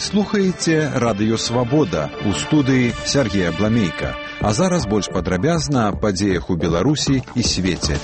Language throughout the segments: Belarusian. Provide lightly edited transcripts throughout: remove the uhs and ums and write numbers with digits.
Слухаеце радыё «Свабода», у студыі Сергея Бламейка. А зараз больш падрабязна аб падзеях у Беларусі і свеце.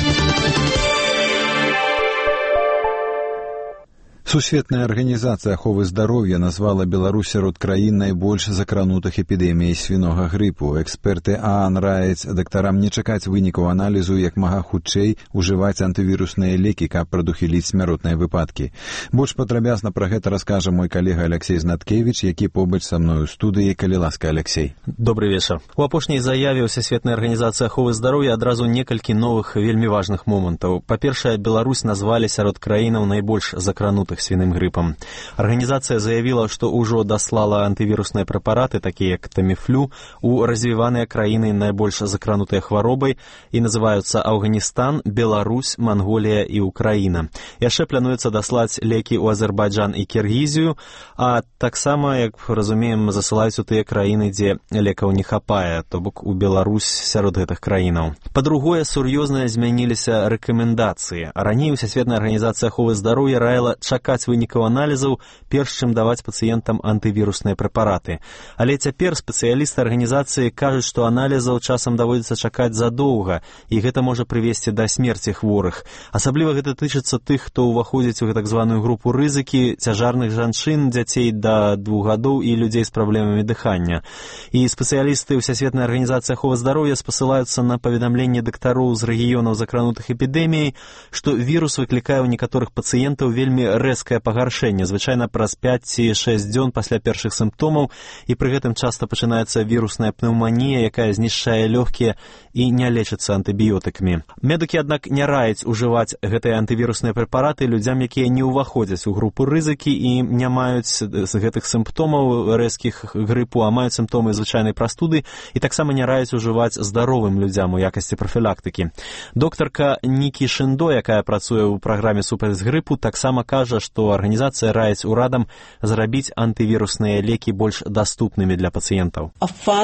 Сусветная арганізацыя аховы здароўя назвала Беларусь сярод краін найбольш закранутых эпідэміяй свінога грыпу. Эксперты ААН раяць дактарам не чакаць вынікаў аналізу як мага хутчэй ужываць антывірусныя лекі, каб прадухіліць смяротныя выпадкі. Больш падрабязна пра гэта раскажа мой калега Алексей Знаткевич, які побач са мной у студыі. Калі ласка, Алексей. Добрый вечар. У апошняй заяве Всесветнай арганізацыі аховы здароўя адразу некалькі новых вельмі важных момантаў. Па-першае, Беларусь назвалі сярод краінаў найбольш закранутых свиным гриппом. Организация заявила, что уже дослала антивирусные препараты, такие как Тамифлю, у развиванные краины наибольш закранутые хворобой и называются Афганистан, Беларусь, Монголия и Украина. Яшчэ плануецца даслаць лекі ў Азербайджан і Кіргізію, а таксама, як разумеем, засылаюць у тыя краіны, дзе лекаў не хапае, то бок у Беларусь сярод гэтых краінаў. Па-другое, сур'ёзна змяніліся рэкамендацыі. Раней Всесветная арганізацыя аховы здароўя раіла чакаць вынікаў аналізаў, перш чым даваць пацыентам антывірусныя прэпараты. Але цяпер спецыялісты арганізацыі кажуць, што аналізаў часам даводзіцца чакаць задоўга, і гэта можа прывесці да смерці хворых. Асабліва гэта тычыцца тых, хто ўваходзіць у так званую групу рызыкі, цяжарных жанчын, дзяцей да 2 гадоў і людзей з праблемамі дыхання. І спецыялісты Всесветнай арганізацыі аховы здароўя спасылаюцца на паведамленне дактароў з рэгіёнаў закранутых эпідэміяй, што вірус выклікае ў некаторых пацыентаў вельмі рэзкае пагаршэнне, звычайна праз 5 ці 6 дзён пасля першых сімптомаў, і пры гэтым часта пачынаецца вірусная пнеўманія, якая знішчае лёгкія і не лечыцца антыбіётыкамі. Медыкі, аднак, не раяць ужываць гэтыя антывірусныя прэпараты людзям, якія не ўваходзяць у групу рызыкі і не маюць з гэтых сімптомаў рэзкіх грыпу, а маюць сімптомы звычайнай прастуды, і таксама не раяць ужываць здаровым людзям у якасці прафілактыкі. Доктарка Нікі Шындо, якая працуе ў праграме супраць грыпу, таксама кажа, што арганізацыя раяць урадам зрабіць антывірусныя лекі больш даступнымі для пацыентаў.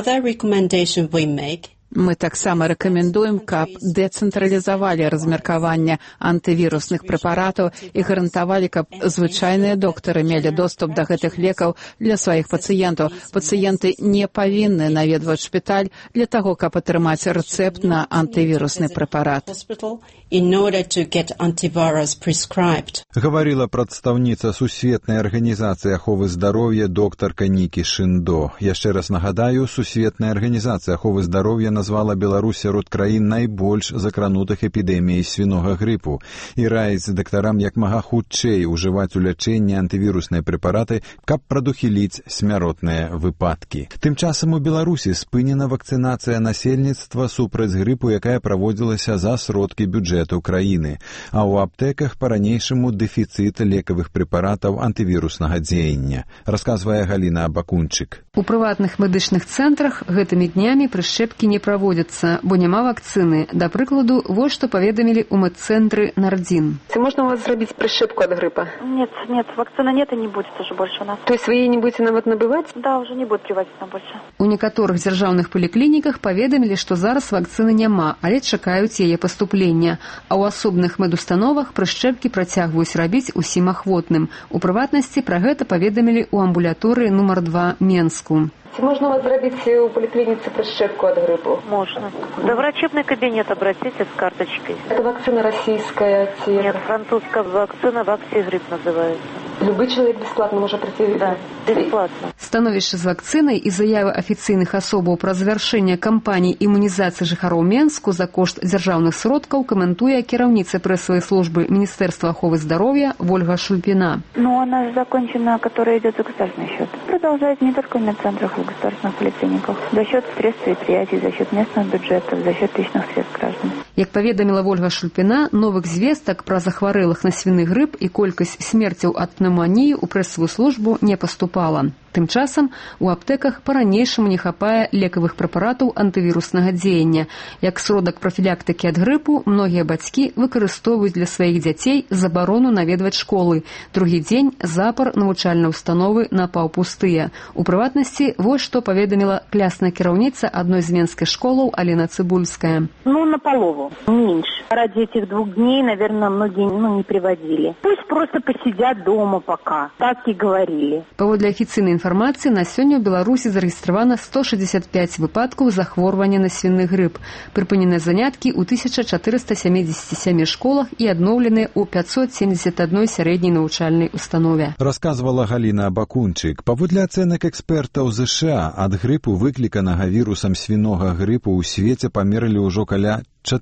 Мы таксама рэкамендуем, каб дэцэнтралізавалі размеркаванне антывірусных прэпаратаў і гарантавалі, каб звычайныя доктары мелі доступ да гэтых лекаў для сваіх пацыентаў. Пацыенты не павінны наведваць шпіталь для таго, каб атрымаць рэцэпт на антывірусны прэпарат. Гаварыла прадстаўніца Сусветнай арганізацыі аховы здароўя доктарка Нікі Шындо. Яшчэ раз нагадаю, Сусветная арганізацыя аховы здароўя назвала Беларусь сярод краін найбольш закранутых эпідэміяй свінога грыпу і раіць дактарам як мага хутчэй ужываць у лячэнні антывірусныя прэпараты, каб прадухіліць смяротныя выпадкі. Тым часам у Беларусі спынена вакцынацыя насельніцтва супраць грыпу, якая праводзілася за сродкі бюджэту краіны, а ў аптэках па-ранейшаму дэфіцыт лекавых прэпаратаў антывіруснага дзеяння, расказвае Галіна Абакунчык. У прыватных медычных цэнтрах гэтымі днямі прышчэпкі не праводзяцца, бо няма вакцыны. Да прыкладу, вось што паведамілі ў медцэнтры Нардзін. Можно у вас зрабіць прышчэпку от гриппа? Нет, вакцины нет и не будет уже больше у нас. То есть вы ее не будете набывать? Да, уже не будет привозить нам больше. У некаторых дзяржаўных паліклініках паведамілі, што зараз вакцыны няма, але чакаюць яе паступлення. А ў асобных медустановах прышчэпкі працягваюць рабіць усім ахвотным. У прыватнасці пра гэта паведамілі ў амбулаторыі нумар 2 Менску. Можно у вас зрабіць у поликлинице прышчэпку от гриппу? Можно. До врачебный кабинет обратитесь с карточкой. Это вакцина российская? Нет, французская вакцина, Ваксигрип называется. Любой человек бесплатно может прийти? Да, бесплатно. Становішча з вакцынай і заявы афіцыйных асобаў пра завяршэнне кампаніі імунізацыі жыхароў Менску за кошт дзяржаўных сродкаў каментуе кіраўніца прэсавай службы Міністэрства аховы здароўя Ольга Шульпіна. Она закончена, которая идет за государственный счет. Продолжает не только в медцентрах, и в государственных поликлиниках. За счет средств предприятий, за счет местных бюджетов, за счет личных средств граждан. Як паведаміла Ольга Шульпіна, новых звестак пра захварэлых на свіны грып і колькасць смерцяў ад пнеўманіі ў прэсавую службу не паступала. Тым часам у аптэках па-ранейшаму не хапае лекавых прэпаратаў антывіруснага дзеяння. Як сродак прафілактыкі ад грыпу, многія бацькі выкарыстоўваюць для сваіх дзяцей забарону наведваць школы. Другі дзень запар навучальнай установы напаўпустыя. У прыватнасці, вось што паведаміла клясная кіраўніца адной з менскіх школаў Алена Цыбульская. Наполову, меньше. Ради этих 2 дней, наверное, многие не приводили. Пусть просто посидят дома пока. Так и говорили. Паводле афіцыйнай інфармацыі інфармацыі, на сёння ў Беларусі зарэгістравана 165 выпадкаў захворвання на свіны грып. Прыпыненыя заняткі ў 1477 школах і адноўленыя ў 571 сярэдняй навучальнай установе. Расказвала Галіна Бакунчык. Паводле ацэнак экспертаў ЗША, ад грыпу, выкліканага вірусам свінога грыпу, у свеце памерлі ўжо каля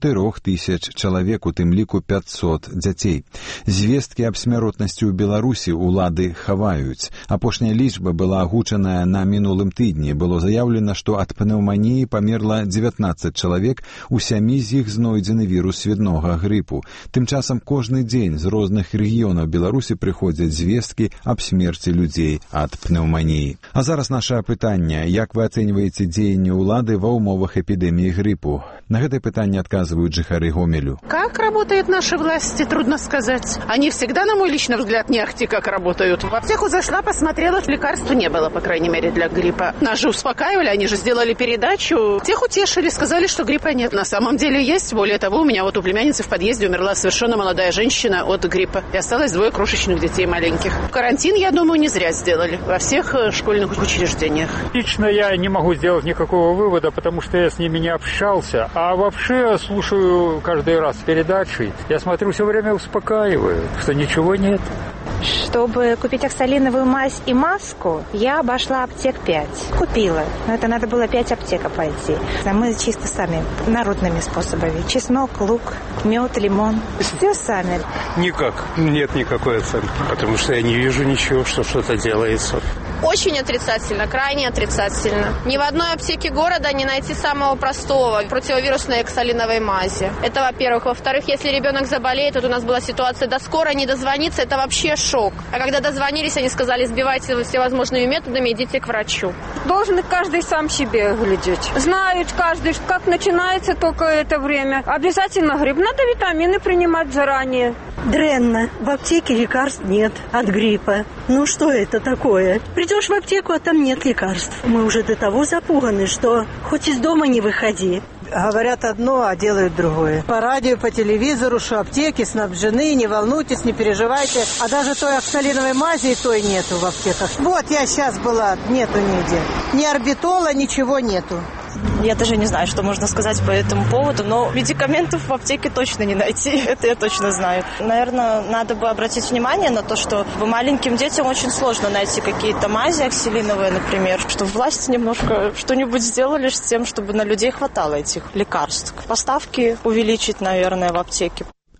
4000 чалавек, у тым ліку 500 дзяцей. Звесткі аб смяротнасці ў Беларусі улады хаваюць. Апошняя лічба была агучаная на мінулым тыдні. Было заяўлена, што ад пнеўманіі памерла 19 чалавек, у 7 з іх знойдзены вірус свінога грыпу. Тым часам кожны дзень з розных рэгіёнаў Беларусі прыходзяць звесткі аб смерці людзей ад пнеўманіі. А зараз наше пытанне: як вы ацэньваеце дзеянні ўлады ва ўмовах эпідэміі грыпу? На гэтае пытанне отказывают жихары Гомелю. Как работают наши власти, трудно сказать. Они всегда, на мой личный взгляд, не ахти как работают. В аптеку зашла, посмотрела, лекарства не было, по крайней мере, для гриппа. Нас же успокаивали, они же сделали передачу. Тех утешили, сказали, что гриппа нет. На самом деле есть. Более того, у меня вот у племянницы в подъезде умерла совершенно молодая женщина от гриппа. И осталось 2 крошечных детей маленьких. Карантин, я думаю, не зря сделали во всех школьных учреждениях. Лично я не могу сделать никакого вывода, потому что я с ними не общался. А вообще слушаю каждый раз передачи. Я смотрю, все время успокаивают, что ничего нет. Чтобы купить оксалиновую мазь и маску, я обошла аптек 5. Купила. Но это надо было 5 аптек пойти. А мы чисто сами, народными способами. Чеснок, лук, мед, лимон. Все сами. Никак. Нет никакой оценки. Потому что я не вижу ничего, что что-то делается. Очень отрицательно, крайне отрицательно. Ни в одной аптеке города не найти самого простого противовирусной оксалиновой мази. Это, во-первых. Во-вторых, если ребенок заболеет, вот у нас была ситуация, до скорой не дозвониться, это вообще шок. А когда дозвонились, они сказали, сбивайте всевозможными методами, идите к врачу. Должен каждый сам себе глядеть. Знают каждый, как начинается только это время. Обязательно грипп. Надо витамины принимать заранее. Дрянно. В аптеке лекарств нет от гриппа. Ну что это такое? Придешь в аптеку, а там нет лекарств. Мы уже до того запуганы, что хоть из дома не выходи. Говорят одно, а делают другое. По радио, по телевизору, что аптеки снабжены, не волнуйтесь, не переживайте. А даже той оксалиновой мази и той нету в аптеках. Вот я сейчас была, нету нигде. Ни орбитола, ничего нету. Я даже не знаю, что можно сказать по этому поводу, но медикаментов в аптеке точно не найти, это я точно знаю. Наверное, надо бы обратить внимание на то, что маленьким детям очень сложно найти какие-то мази оксалиновые, например, чтобы власти немножко что-нибудь сделали с тем, чтобы на людей хватало этих лекарств. Поставки увеличить, наверное, в аптеке.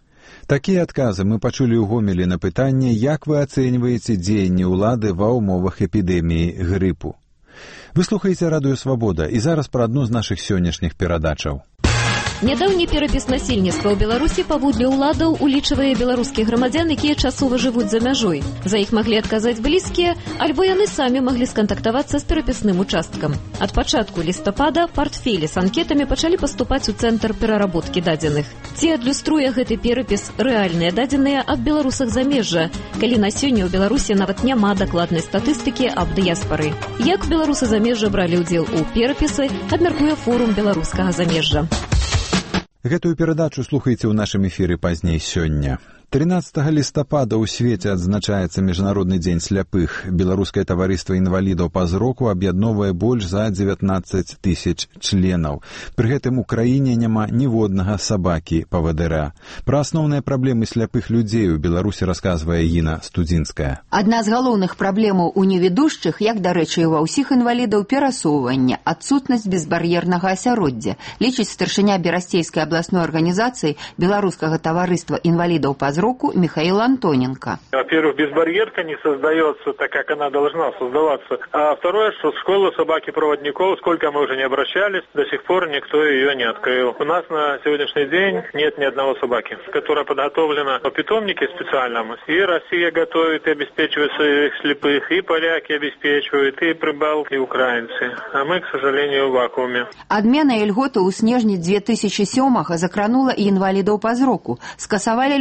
Такія адказы мы пачулі ў Гомелі на пытанне, як вы ацэньваеце дзеянні ўлады ва ўмовах эпідэміі грыпу. Вы слухаеце Радыё Свабода, і зараз пра адну з нашых сённяшніх перадачаў. Нядаўні перапіс насельніцтва ў Беларусі паводле ўладаў улічвае беларускіх грамадзян, якія часова жывуць за мяжой. За іх маглі адказаць блізкія, альбо яны самі маглі скантактавацца з перапісным участкам. Ад пачатку лістапада партфелі з анкетамі пачалі паступаць у цэнтр пераработкі дадзеных. Ці адлюструе гэты перапіс рэальныя дадзеныя аб беларусах замежжа, калі на сёння ў Беларусі нават няма дакладнай статыстыкі аб дыяспары. Як беларусы замежжа бралі ўдзел у перапісы, абмяркуе форум беларускага замежжа. Гэтую перадачу слухайце ў нашым эфіры пазней сёння. 13 лістапада ў свеце адзначаецца Міжнародны дзень сляпых. Беларускае таварыства інвалідаў па зроку аб'ядноўвае больш за 19 000 членаў. Пры гэтым у краіне няма ніводнага сабакі-павадыра. Пра асноўныя праблемы сляпых людзей у Беларусі расказвае Іна Студзінская. Адна з галоўных праблемаў у невідушчых, як, дарэчы, і ва ўсіх інвалідаў, перасоўвання, адсутнасць безбар'ернага асяроддзя, лічыць старшыня Берасцейскай абласной арганізацыі Беларускага таварыства інвалідаў па зроку Михаил Антоненко. Во-первых, безбарьерка не создается так, как она должна создаваться. А второе, что школа собаки-проводников, сколько мы уже не обращались, до сих пор никто ее не открыл. У нас на сегодняшний день нет ни одного собаки, которая подготовлена по питомнике специальному. И Россия готовит и обеспечивает своих слепых, и поляки обеспечивают, и прибалты, и украинцы. А мы, к сожалению, в вакууме. Адмена льготы ў снежні 2007-го закранула і інвалідаў па зроку. Скасавалі льготы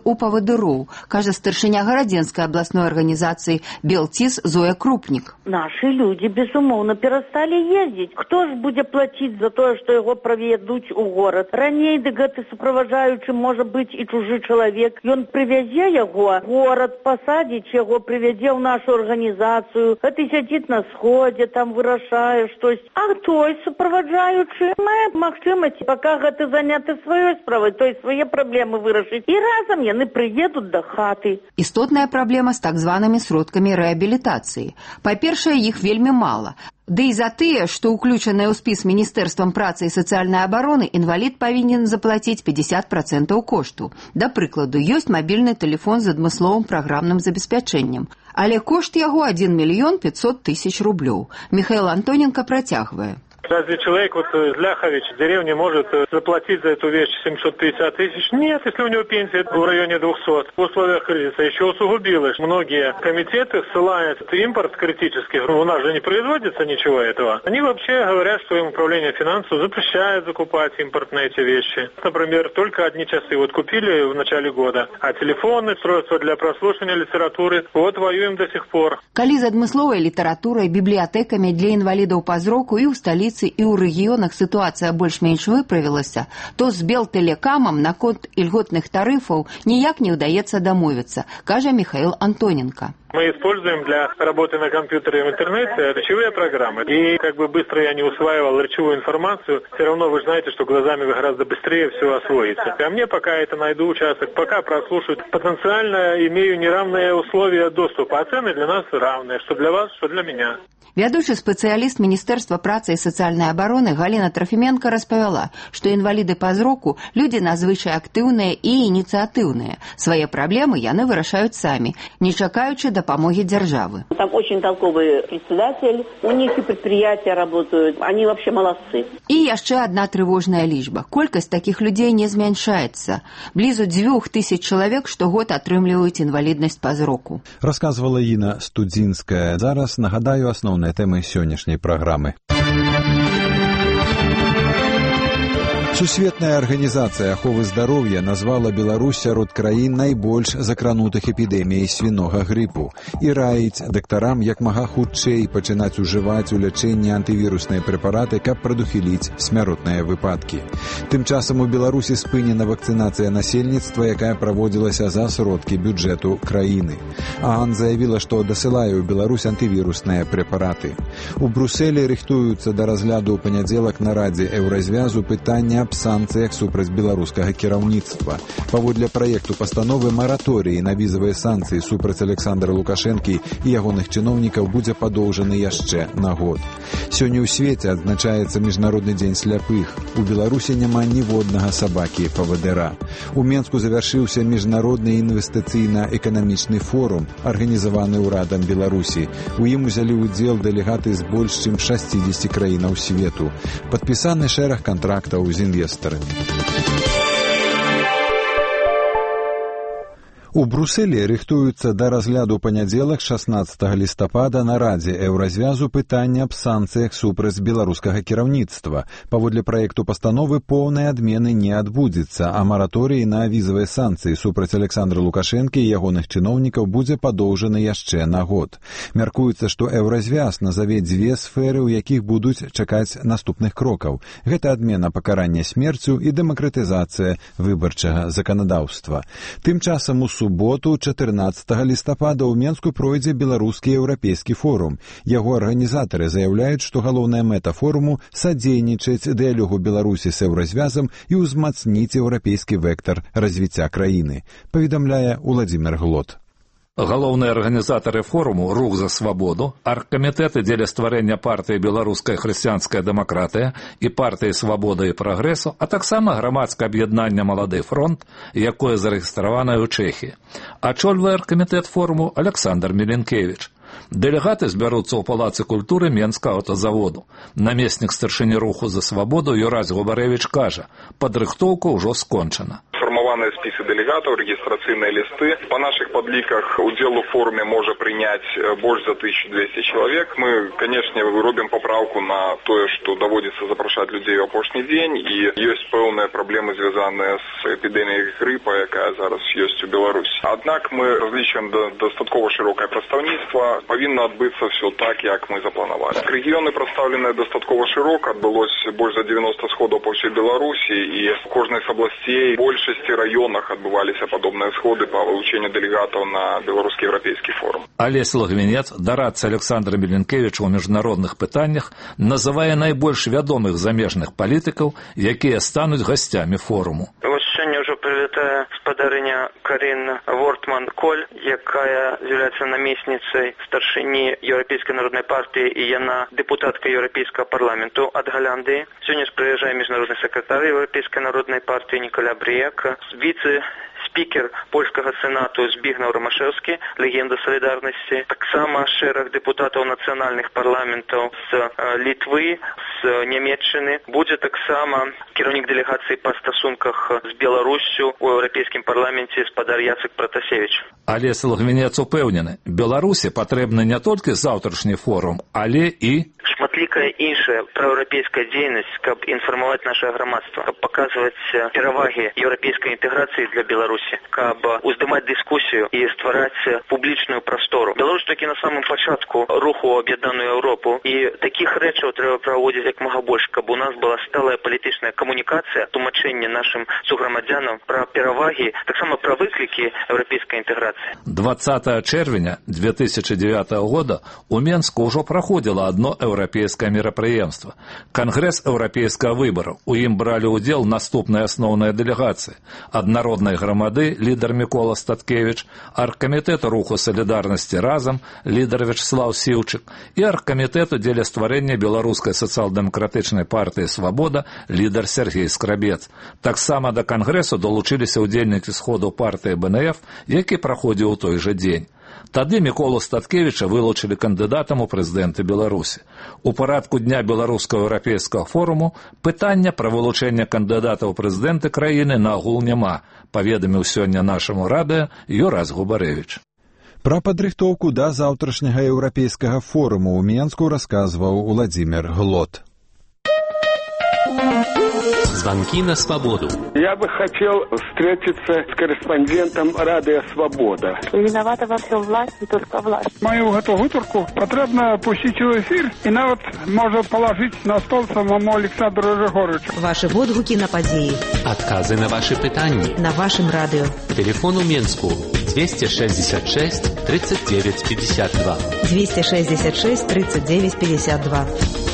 у павадыроў, кажа старшыня гарадзенскай абласной арганізацыі «Белтис» Зоя Крупнік. Наши люди, безумоўно, перестали ездить. Кто ж будет платить за то, что его проведут у город? Раней да гэты суправаджаючы может быть и чужий человек. Ён привезе его в город, посадить его, привезе в нашу организацию. Это сидит на сходе, там вырашае штось. А той суправаджаючы мае магчымасць, пока гэты заняты сваёй справай, то есть свае праблемы вырашыць. И разом яны приедут до хаты. Істотная праблема з так званымі сродкамі рэабілітацыі. Па-першае, іх вельмі мала. Ды і за тыя, што ўключаныя ў спіс Міністэрствам працы і сацыяльнай абароны, інвалід павінен заплаціць 50% кошту. Да прыкладу, ёсць мабільны тэлефон з адмысловым праграмным забеспячэннем. Але кошт яго 1 500 000 рублёў. Михаил Антоненко працягвае. Разве человек из Ляхович в деревне может заплатить за эту вещь 750 тысяч? Нет, если у него пенсия в районе 200. В условиях кризиса еще усугубилось. Многие комитеты ссылают импорт критический. У нас же не производится ничего этого. Они вообще говорят, что им управление финансов запрещает закупать импортные эти вещи. Например, только одни часы купили в начале года. А телефоны, устройства для прослушивания литературы, воюем до сих пор. Калі з адмысловай літаратурай, бібліятэкамі для інвалідаў па зроку і ў сталіцы і ў рэгіёнах сітуацыя больш-менш выправілася, то з Белтэлекамам наконт ільготных тарыфаў ніяк не ўдаецца дамовіцца, кажа Михаил Антоненко. Мы используем для работы на компьютере и в интернете речевые программы. И как бы быстро я не усваивал речевую информацию, все равно вы же знаете, что глазами вы гораздо быстрее все освоите. А мне пока это найду участок, пока прослушают, потенциально имею неравные условия доступа, а цены для нас равные, что для вас, что для меня. Вядучы спецыяліст Міністэрства працы і сацыяльнай абароны Галіна Трафіменка распавяла, што інваліды па зроку людзі надзвычай актыўныя і ініцыятыўныя. Свае праблемы яны вырашаюць самі, не чакаючы дапамогі дзяржавы. Там очень толковый председатель, у них и предприятия работают, они вообще молодцы. І яшчэ адна трывожная лічба. Колькасць такіх людзей не змяншаецца. Блізу 2000 чалавек штогод атрымліваюць інваліднасць па зроку. Расказвала Інна Студзінская. Зараз нагадаю асноўныя тэмы сённяшняй праграмы. Сусветная арганізацыя аховы здароўя назвала Беларусь сярод краін найбольш закранутых эпідэміяй свінога грыпу і раіць дактарам як мага хутчэй пачынаць ужываць у лячэнні антывірусныя прэпараты, каб прадухіліць смяротныя выпадкі. Тым часам у Беларусі спынена вакцынацыя насельніцтва, якая праводзілася за сродкі бюджэту краіны. ААН заявіла, што дасылае ў Беларусь антывірусныя прэпараты. У Брусэлі рыхтуюцца да разгляду ў панядзелак на Радзе Еўразвязу пытання аб санкцыях супраць беларускага кіраўніцтва. Паводле праекту пастановы мараторыі на візавыя санкцыі супраць Александра Лукашэнкі і ягоных чыноўнікаў будзе падоўжаны яшчэ на год. Сёння ў свеце адзначаецца Міжнародны дзень сляпых. У Беларусі няма ніводнага сабакі-павадыра. У Менску завяршыўся міжнародны інвестыцыйна-эканамічны форум, арганізаваны ўрадам Беларусі. У ім узялі ўдзел дэлегаты з больш чым 60 краінаў свету. Падпісаны шэраг кантрактаў з інвестарамі. У Брусэлі рыхтуюцца да разгляду панядзелак 16 лістапада на Радзе Еўразвязу пытання аб санкцыях супраць беларускага кіраўніцтва. Паводле праекту пастановы поўнай адмены не адбудзецца, а мараторый на візавыя санкцыі супраць Александра Лукашэнкі і ягоных чыноўнікаў будзе падоўжаны яшчэ на год. Мяркуецца, што Еўразвяз назаве дзве сферы, у якіх будуць чакаць наступных крокаў. Гэта адмена пакарання смерцю і дэмакратызацыя выбарчага заканадаўства. Тым часам у суботу, 14 лістапада, ў Менску пройдзе беларускі еўрапейскі форум. Яго арганізатары заяўляюць, што галоўная мэта форуму – садзейнічаць дыялогу Беларусі з еўразвязам і ўзмацніць еўрапейскі вектар развіцця краіны, паведамляе Уладзімір Глот. Галоўныя арганізатары форуму «Рух за свабоду», аргкамітэты дзеля стварэння партыі «Беларуская хрысціянская дэмакратыя» і партыі «Свабода і прагрэсу», а таксама грамадскае аб'яднанне «Малады фронт», якое зарэгістраванае ў Чэхіі. Ачольвае аргкамітэт форуму Александр Міленкевіч. Дэлегаты збяруцца ў палацы культуры Менскага аўтазаводу. Намеснік старшыні руху за свабоду Юрась Губарэвіч кажа, падрыхтоўка ўжо скончана. сфармаваныя спісы дэлегатаў, рэгістрацыйныя лісты. Па нашых падліках удзел у форуме можа прыняць больш за 1200 чалавек. Мы, канешне, робім папраўку на тое, што даводзіцца запрашаць людзей у апошні дзень, і ёсць пэўныя праблемы, звязаныя з эпідэміяй грыпа, якая зараз ёсць у Беларусі. Аднак мы разлічваем дастаткова шырокае прадстаўніцтва. Павінна адбыцца все так, як мы запланавалі. Рэгіёны прадстаўленыя дастаткова шырока, адбылось больш за 90 сходаў па ўсёй Беларусі, і в кожнай з абласцей, большасці раёнах адбываліся падобныя сходы па вылучэнню дэлегатаў на беларускі еўрапейскі форум. Алесь Лагвінец, дарадца Александра Міленкевіча ў міжнародных пытаннях, называе найбольш вядомых замежных палітыкаў, якія стануць гасцямі форуму. Сёння ўжо прылетае спадарыня Карин Вортман-Коль, якая з'яўляецца намесніцай старшыні Еўрапейскай народнай партыі, і яна дэпутатка Еўрапейскага парламенту ад Галандыі. Сёння прыязджае міжнародны сакратар Еўрапейскай народнай партыі Ніколя Брыяк, віцэ-спікер польскага сенату Збігнаў Ромашэўскі, легенда салідарнасці, таксама шэраг дэпутатаў нацыянальных парламентаў з Літвы, з Нямецчыны. Будзе таксама кіраўнік дэлегацыі па стасунках з Беларуссю у Еўрапейскім парламенце спадар Яцек Пратасевіч. Алесь Лагвінец упэўнены, Беларусі патрэбны не толькі заўтрашні форум, але і шматлікая іншая праеўрапейская дзейнасць, каб інфармаваць наше грамадства, каб паказваць перавагі еўрапейскай інтэграцыі для Беларусі, каб уздымаць дыскусію і ствараць публічную прастору. Беларусь такі на самым пачатку руху ў аб'яднаную Еўропу, і такіх рэчаў трэба праводзіць як мага больш, каб у нас была сталая палітычная камунікацыя, тлумачэнне нашым суграмадзянам пра перавагі, таксама пра выклікі еўрапейскай інтэграцыі. 20 чэрвеня 2009 года у Менску ўжо праходзіла адно еўрапейскае мерапрыемства. Кангрэс еўрапейскага выбараў. У ім бралі ўдзел наступныя асноўныя дэлегацыі. Ад народнай грамады лідар Мікола Статкевіч, аргкамітэту руху салідарнасці разам лідар Вячеслав Сіўчык і аргкамітэту дзеля стварэння беларускай сацыял-дэмакратычнай партыі «Свабода» лідар Сергей Скрабец. Таксама да кангрэсу долучыліся ўдзельнікі сходу партыі БНФ, які праходзіў у той жа дзень. Тады Міколу Статкевіча вылучылі кандыдатам у прэзідэнты Беларусі. У парадку дня беларускага еўрапейскага форуму пытання пра вылучэнне кандыдата ў прэзідэнты краіны нагул няма, паведаміў сёння нашаму радыё Юрас Губарэвіч. Пра падрыхтоўку да заўтрашняга еўрапейскага форуму ў Менску расказваў Владзімир Глот. Звонки на свободу. Я бы хотел встретиться с корреспондентом Радио Свобода. Виновата во всем власть, не только власть. Мою гутарку потрібно пустити у ефір і навіть може положити на стол самому Олександру Григоровичу. Ваши відгуки на події. Отказы на ваши питання. На вашем радио. Телефон у Менску 266 39 52. 266 39 52.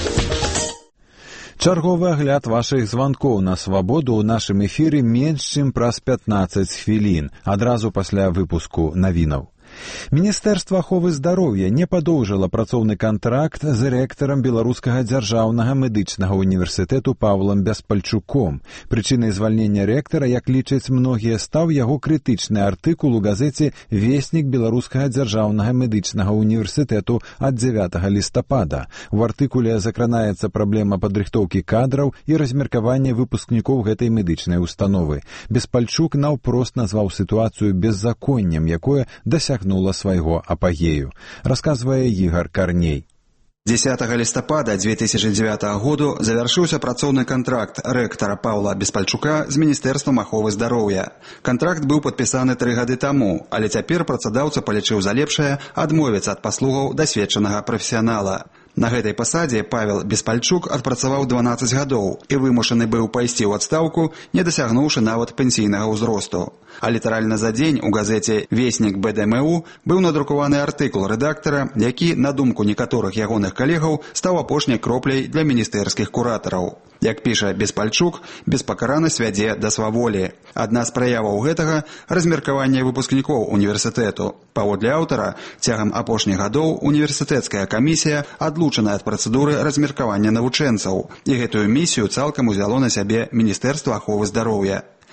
Чарговы агляд вашых званкоў на свабоду ў нашым эфіры менш чым праз 15 хвілін, адразу пасля выпуску навінаў. Міністэрства аховы здароўя не падоўжыла працоўны кантракт з рэктарам Беларускага дзяржаўнага медычнага універсітэту Паўлам Беспальчуком. Прычынай звальнення рэктара, як лічаць многія, стаў яго крытычны артыкул у газеце «Вестнік Беларускага дзяржаўнага медычнага універсітэту» ад 9 лістапада. У артыкуле закранаецца праблема падрыхтоўкі кадраў і размеркавання выпускнікоў гэтай медычнай установы. Беспальчук наўпрост назваў сітуацыю беззаконнем, якое дасягнула свайго апагею. Расказвае Ігар Карней. 10 лістапада 2009 году завяршыўся працоўны кантракт рэктара Паўла Беспальчука з Міністэрствам аховы здароўя. Кантракт быў падпісаны 3 гады таму, але цяпер працадаўца палічыў за лепшае адмовіцца ад паслугаў дасведчанага прафесіянала. На гэтай пасадзе Павел Беспальчук адпрацаваў 12 гадоў і вымушаны быў пайсці ў адстаўку, не дасягнуўшы нават пенсійнага ўзросту. А літаральна за дзень у газеце «Вестнік БДМУ» быў надрукаваны артыкул рэдактара, які, на думку некаторых ягоных калегаў, стаў апошняй кропляй для міністэрскіх куратараў. Як піша Беспальчук, беспакаранасць вядзе да сваволі. Адна з праяваў гэтага – размеркаванне выпускнікоў універсітэту. Паводле аўтара, цягам апошніх гадоў універсітэцкая камісія адлучана ад працэдуры размеркавання навучэнцаў, і гэтую місію цалкам узяло на сябе Міністэрства аховы здароўя.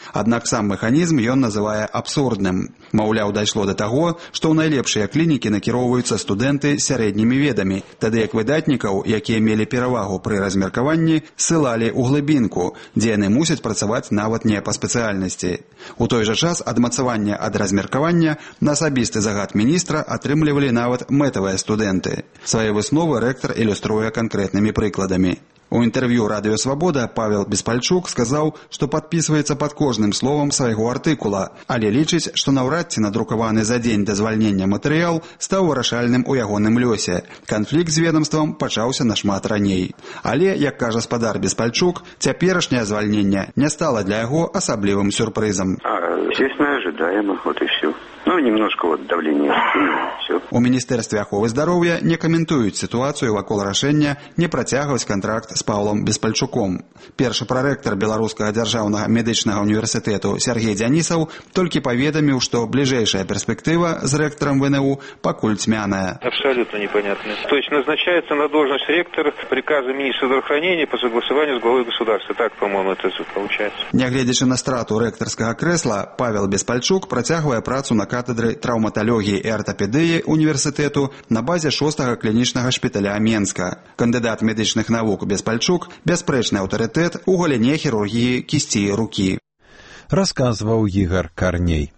Аднак сам механізм ён называе абсурдным. Маўляў, дайшло да таго, што ў найлепшыя клінікі накіроўваюцца студэнты з сярэднімі ведамі, тады як выдатнікаў, якія мелі перавагу пры размеркаванні, ссылалі ў глыбінку, дзе яны мусяць працаваць нават не па спецыяльнасці. У той жа час адмацавання ад размеркавання на асабісты загад міністра атрымлівалі нават мэтавыя студэнты. Свае высновы рэктар ілюструе канкрэтнымі прыкладамі. У інтэрв'ю «Радыё Свабода» Павел Беспальчук сказаў, што падпісваецца пад кожным словам свайго артыкула, але лічыць, што наўрад ці надрукаваны за дзень да звальнення матэрыял стаў вырашальным у ягоным лёсе. Канфлікт з ведамствам пачаўся нашмат раней. Але, як кажа спадар Беспальчук, цяперашняе звальненне не стала для яго асаблівым сюрпрызам. Естественно, ожидаемо, вот и все. Ну, немножко вот давление, все. У Міністэрстве аховы здароўя не каментуюць сітуацыю вакол рашэння не працягваць кантракт з Паўлам Беспальчуком. Першы прарэктар Беларускага дзяржаўнага медычнага універсітэту Сергей Дзянісаў толькі паведаміў, што бліжэйшая перспектыва з рэктарам ВНУ пакуль цьмяная. Абсолютно непонятно. То есть назначается на должность ректор приказа министра здравоохранения по согласованию с главой государства. Так, по-моему, это получается. Нягледзячы на страту рэктарскага крэсла, Павел Беспальчук працягвае працу на катедры траўматалогіі і артапедыі універсітэту на базе 6-га клінічнага шпіталя Менска. Кандыдат медычных навук Беспальчук – бясспрэчны аўтарытэт у галіне хірургіі кісці і рукі. Расказваў Ігор Карней.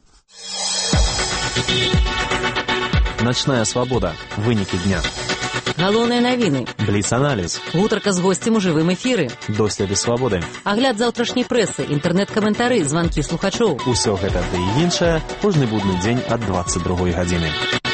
Ночная свабода. Вынікі дня. Галоўныя навіны. Бліц-аналіз. Гутарка з госцем у жывым эфіры. Доследы свабоды. Агляд заўтрашняй прэсы, інтэрнэт-каментары, званкі слухачоў. Усё гэта ды і іншае кожны будны дзень ад 22 гадзіны.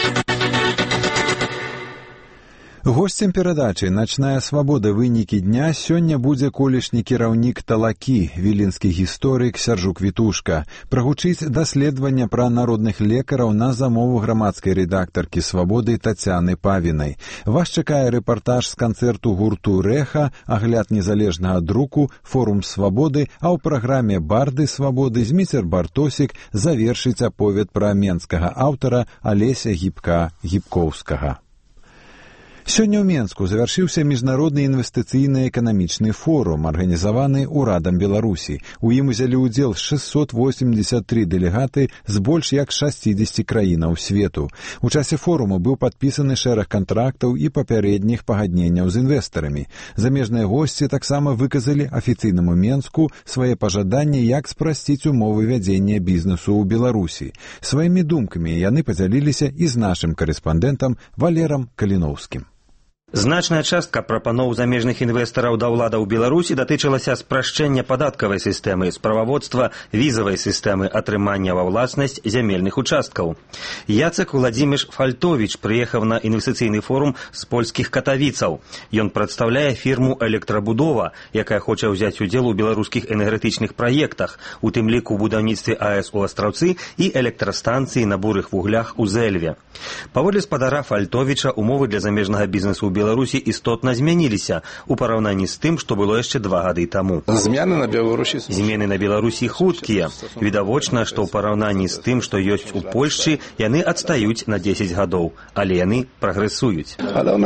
Госцем перадачы «Ночная свабода. Вынікі дня» сёння будзе колішні кіраўнік Талакі, віленскі гісторык Сяржук Вітушка. Прагучыць даследаванне пра народных лекараў на замову грамадскай рэдактаркі «Свабоды» Тацяны Павінай. Вас чакае рэпартаж з канцэрту гурту «Рэха», агляд незалежнага друку, форум «Свабоды», а ў праграме «Барды свабоды» Зміцер Бартосік завершыць аповед пра менскага аўтара Алеся Гібкоўскага. Сёння ў Менску завяршыўся міжнародны інвестыцыйна-эканамічны форум, арганізаваны ўрадам Беларусі. У ім узялі ўдзел 683 дэлегаты з больш як 60 краінаў свету. У часе форуму быў падпісаны шэраг кантрактаў і папярэдніх пагадненняў з інвестарамі. Замежныя госці таксама выказалі афіцыйнаму Менску свае пажаданні, як спрасціць умовы вядзення бізнесу ў Беларусі. Сваімі думкамі яны падзяліліся і з нашым карэспандэнтам Валерам Каліноўскім. Значная частка прапаноў замежных інвестараў да ўладаў Беларусі датычылася спрашчэння падаткавай сістэмы, справаводства візавай сістэмы, атрымання ва ўласнасць зямельных участкаў. Яцек Владзіміш Фальтовіч прыехаў на інвестыцыйны форум з польскіх Катавіцаў. Ён прадстаўляе фірму «Электрабудова», якая хоча ўзяць удзел у беларускіх энергетычных праектах, у тым ліку ў будаўніцтве АЭС у Астраўцы і электрастанцыі на бурых вуглях у Зэльве. Паводле спадара Фальтовіча, умовы для замежнага бізнесу ў Беларусі істотна змяніліся у параўнанні з тым, што было яшчэ 2 гады таму. Змены на Беларусі хуткія. Відавочна, што ў параўнанні з тым, што ёсць у Польшчы, яны адстаюць на 10 гадоў, але яны прагрэсуюць.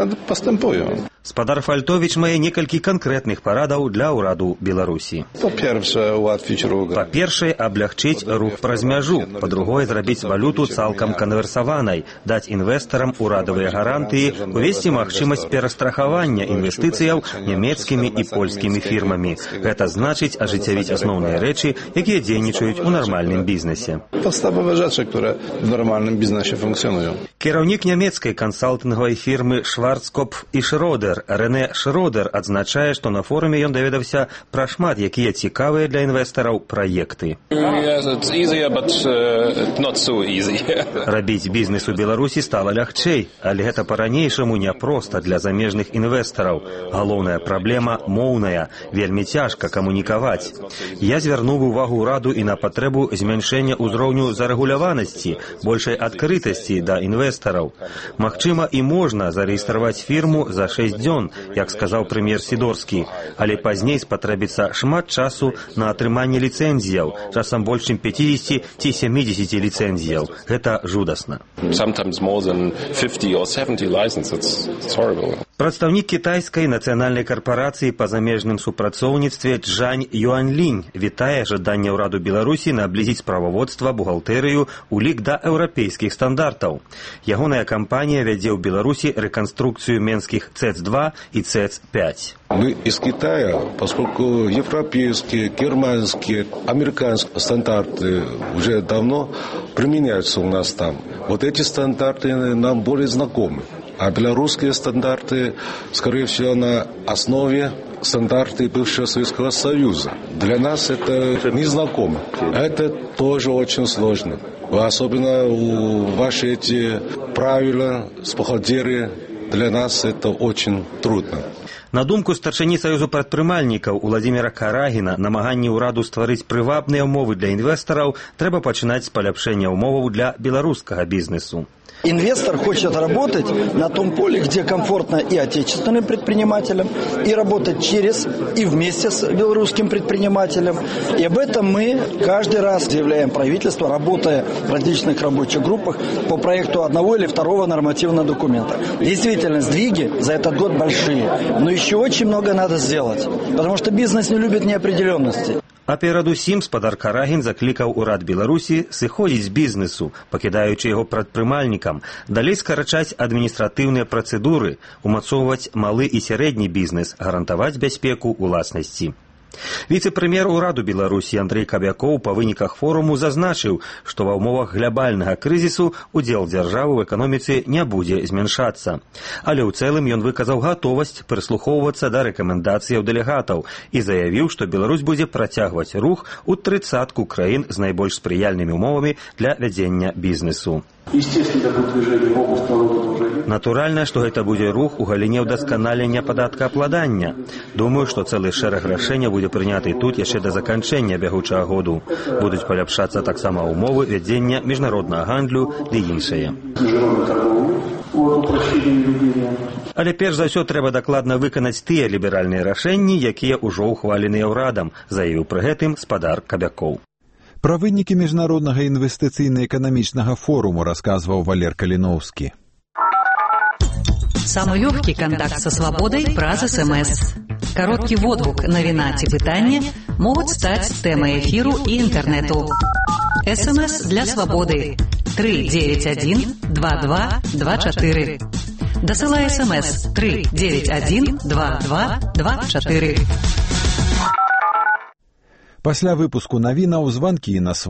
Спадар Фальтовіч мае некалькі канкрэтных парадаў для ўраду Беларусі. Па-першае, аблягчыць рух праз мяжу. Па-другое, зрабіць валюту цалкам канверсаванай, даць інвестарам урадавыя гарантыі, увесці магчымасць перастрахавання інвестыцыяў нямецкімі і польскімі фірмамі. Гэта значыць ажыццявіць асноўныя рэчы, якія дзейнічаюць у нармальным бізнесе. Кіраўнік нямецкай кансалтынгавай фірмы Шварцкопф і Шродер Рэне Шродер адзначае, што на форуме ён даведаўся пра шмат якія цікавыя для інвестараў праекты. Рабіць бізнес у Беларусі стала лягчэй, але гэта па-ранейшаму няпроста для замежных інвестараў. Галоўная праблема моўная, вельмі цяжка камунікаваць. Я звярнуў увагу ўраду і на патрэбу змяншэння ўзроўню зарэгуляванасці, большай адкрытасці да інвестараў. Магчыма, і можна зарэгістраваць фірму за 6 дзён, як сказаў прэм'ер Сідорскі, але пазней спатрэбіцца шмат часу на атрыманне ліцэнзіяў, часам больш чым 50 ці 70 ліцэнзіяў. Гэта жудасна. Прадстаўнік кітайскай нацыянальнай карпарацыі па замежным супрацоўніцтве Чжань Юаньлінь вітае жаданне ўраду Беларусі наблізіць прававодства, бухгалтэрыю ў лік да еўрапейскіх стандартаў. Ягоная кампанія вядзе ў Беларусі рэканструкцыю менскіх ЦЭЦ-2 и ЦЭЦ-5. Мы из Китая, поскольку европейские, германские, американские стандарты уже давно применяются у нас там. Вот эти стандарты нам более знакомы. А белорусские стандарты, скорее всего, на основе стандарты бывшего Советского Союза. Для нас это незнакомо. Это тоже очень сложно. Особенно ваши эти правила с бухгалтерией, для нас это очень трудно. На думку старшыні Саюзу прадпрымальнікаў Уладзіміра Карагіна, намаганні ўраду стварыць прывабныя ўмовы для інвестараў трэба пачынаць з паляпшэння ўмоваў для беларускага бізнесу. Инвестор хочет работать на том поле, где комфортно и отечественным предпринимателям, и работать через и вместе с белорусским предпринимателем. И об этом мы каждый раз заявляем правительству, работая в различных рабочих группах по проекту одного или второго нормативного документа. Действительно, сдвиги за этот год большие, но еще очень много надо сделать, потому что бизнес не любит неопределенности. А перадусім спадар Карагін заклікаў урад Беларусі сыходзіць з бізнесу, пакідаючы яго прадпрымальнікам, далей скарачаць адміністратыўныя працэдуры, умацоўваць малы і сярэдні бізнес, гарантаваць бяспеку ўласнасці. Віцэ-прэм'ер ураду Беларусі Андрэй Кабякоў па выніках форуму зазначыў, што ва ўмовах глобальнага крызісу удзел дзяржавы ў эканоміцы не будзе змяншацца. Але ў цэлым ён выказаў гатовасць прыслухоўвацца да рэкамендацыяў дэлегатаў і заявіў, што Беларусь будзе працягваць рух у 30-ку краін з найбольш спрыяльнымі ўмовамі для вядзення бізнесу. Натуральна, што гэта будзе рух у галіне ўдасканалення падаткаабкладання. Думаю, што цэлы шэраг рашэнняў будзе прыняты тут яшчэ да заканчэння бягучага году. Будуць паляпшацца таксама ўмовы вядзення міжнароднага гандлю ды іншае. Але перш за ўсё трэба дакладна выканаць тыя ліберальныя рашэнні, якія ўжо ўхваленыя ўрадам, заявіў пры гэтым спадар Кабякоў. Пра вынікі міжнароднага інвестыцыйна-эканамічнага форуму расказваў Валер Каліноўскі. Самый легкий контакт со свободой праз СМС. Короткий водгук, навіна ці пытанне могуць стаць тэмай эфіру і інтэрнэту. СМС для свободы 391-2224. Дасылай СМС 391-2224. Пасля выпуску навінаў званкі на